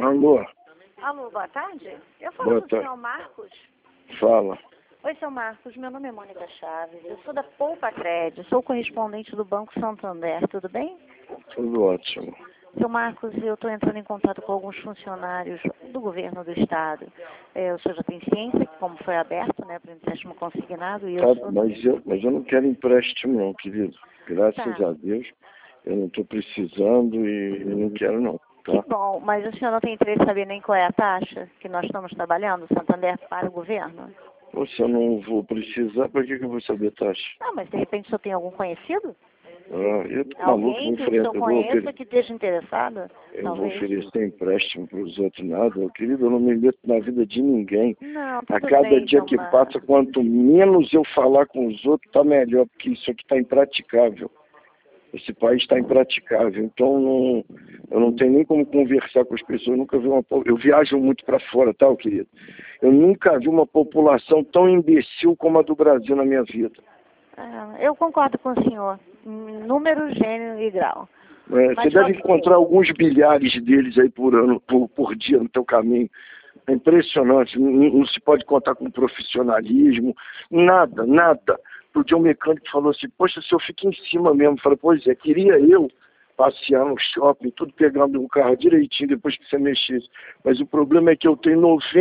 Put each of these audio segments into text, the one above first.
Alô? Alô, boa tarde. Eu falo Boa com o tarde. senhor Marcos. Fala. Oi, senhor Marcos. Meu nome é Mônica Chaves. Eu sou da Poupa Crédito. Sou correspondente do Banco Santander. Tudo bem? Tudo ótimo. Senhor Marcos, eu estou entrando em contato com alguns funcionários do governo do Estado. O senhor já tem ciência que como foi aberto, né, para empréstimo consignado e eu sou... Mas eu não quero empréstimo não, querido. Graças Tá. a Deus, eu não estou precisando e não quero não, Que tá? bom, mas o senhor não tem interesse em saber nem qual é a taxa que nós estamos trabalhando, Santander, para o governo? Ou se eu não vou precisar, para que eu vou saber taxa? Ah, mas de repente o senhor tem algum conhecido? Eu tô maluco, Alguém que o senhor conheça que esteja interessado? eu não vou Talvez. oferecer empréstimo para os outros nada. Meu querido, eu não me meto na vida de ninguém. Não, A tudo cada bem, dia seu que Marcos. passa, quanto menos eu falar com os outros, tá melhor, porque isso aqui está impraticável. Esse país está impraticável, então eu não tenho nem como conversar com as pessoas. Eu nunca vi eu viajo muito para fora, tá, querido? Eu nunca vi uma população tão imbecil como a do Brasil na minha vida. Eu concordo com o senhor, em número, gênero e grau. Você Mas deve ok. encontrar alguns bilhares deles aí por ano, por dia no teu caminho. É impressionante, não se pode contar com profissionalismo, nada, nada. Outro dia um mecânico falou assim, poxa, se eu fico em cima mesmo. Eu falei, pois é, queria eu passear no shopping, tudo pegando um carro direitinho depois que você mexesse. Mas o problema é que eu tenho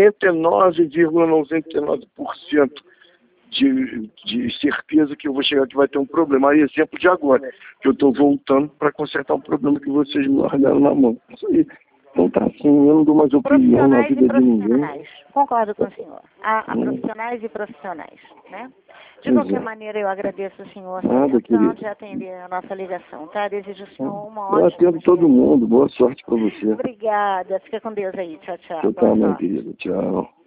99,99% de certeza que eu vou chegar que vai ter um problema. Aí, exemplo de agora, que eu estou voltando para consertar um problema que vocês me largaram na mão. Isso aí. Então tá assim, eu não dou mais opinião na Profissionais e vida de ninguém. profissionais. Concordo com o senhor. Há profissionais e profissionais, né? De qualquer maneira, eu agradeço ao senhor a sua Nada, atenção querido. de atender a nossa ligação, tá? Desejo ao senhor uma Eu ótima atendo todo mundo. Boa sorte para você. Obrigada. Fica com Deus aí. Tchau, tchau. Eu Boa também, sorte. querido. Tchau.